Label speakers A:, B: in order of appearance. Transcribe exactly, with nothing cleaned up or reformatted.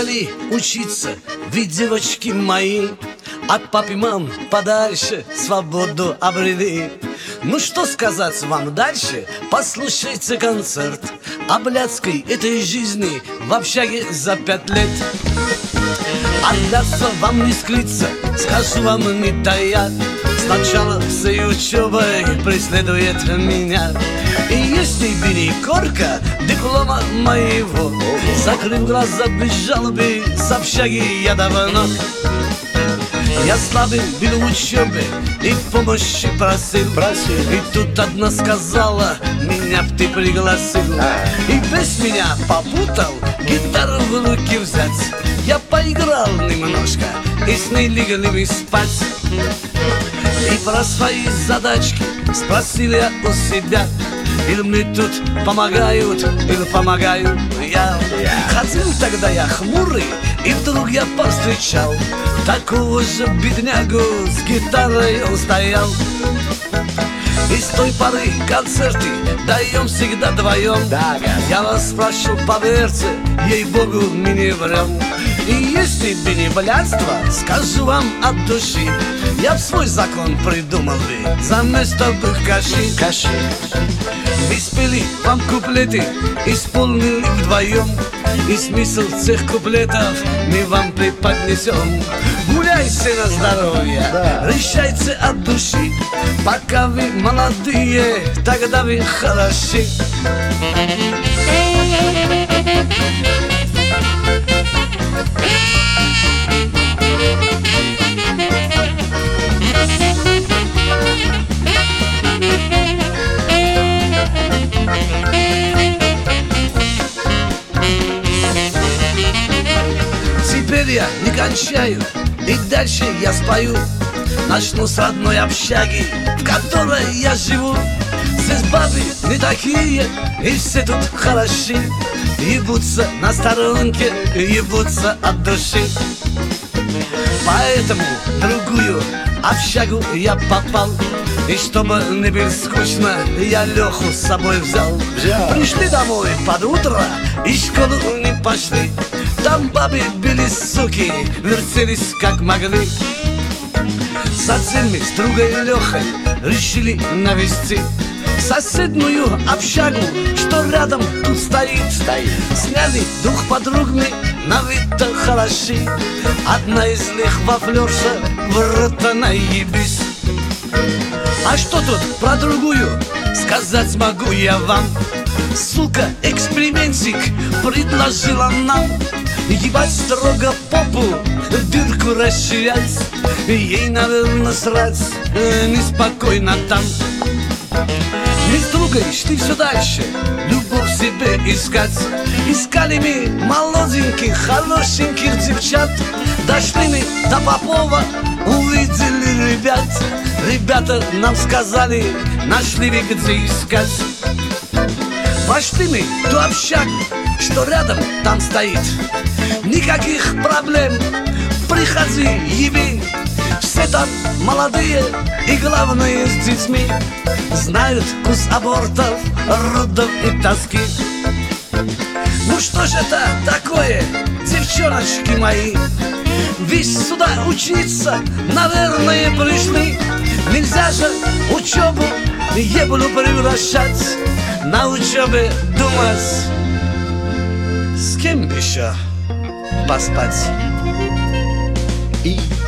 A: приехали учиться, вы, девочки мои, от пап и мам подальше свободу обрели. Ну что сказать вам дальше? Послушайте концерт о блядской этой жизни в общаге за пять лет. Отдаться вам не скрыться, скажу вам не тая. Сначала всей учебой преследует меня. И если бы не корка диплома моего, закрыв глаза без жалобы, с общаги я давно. Я слабый был в учебе и помощи просил, просил. И тут одна сказала, меня б ты пригласил. а. И без меня попутал гитару в руки взять. Я поиграл немножко и с ней легли мы спать. И про свои задачки спросил я у себя, или мне тут помогают, или помогаю я. Ходил тогда я хмурый, и вдруг я повстречал такого же беднягу, с гитарой он стоял. И с той поры концерты даем всегда вдвоем. да, Я вас прошу, поверьте, ей-богу, мы не врем. И если бы не блядство, скажу вам от души, я б свой закон придумал бы за место бы каши. Каши. Мы спели вам куплеты, исполнили вдвоем, и смысл всех куплетов мы вам преподнесем. Гуляйте на здоровье, да. Решайте от души, пока вы молодые, тогда вы хороши. Теперь я не кончаю, и дальше я спою. Начну с родной общаги, в которой я живу. Здесь бабы не такие, и все тут хороши. Ебутся на сторонке, ебутся от души. Поэтому в другую общагу я попал. И чтобы не было скучно, я Леху с собой взял. взял. Пришли домой под утро, и в школу не пошли. Там бабы были суки, вертелись как могли. Соседи с другой Лехой решили навести соседнюю общагу, что рядом тут стоит. стоит. Сняли двух подруг мы, на вид-то хороши. Одна из них вафлерша, в рот она ебись. А что тут про другую сказать могу я вам? Сука, экспериментик предложила нам ебать строго попу, дырку расширять. Ей, наверное, срать неспокойно там. Мы с другой шли все дальше, любовь себе искать. Искали мы молоденьких, хорошеньких девчат. Дошли мы до Попова, увидели ребят. Ребята нам сказали, нашли вы где искать. Пошли мы в ту общагу, что рядом там стоит. Никаких проблем, приходи, еби. Все там молодые и, главное, с детьми. Знают вкус абортов, родов и тоски. Ну что же это такое, девчоночки мои? Вы сюда учиться, наверное, пришли. Нельзя же учебу еблу превращать. На учебе думать, с кем еще поспать. И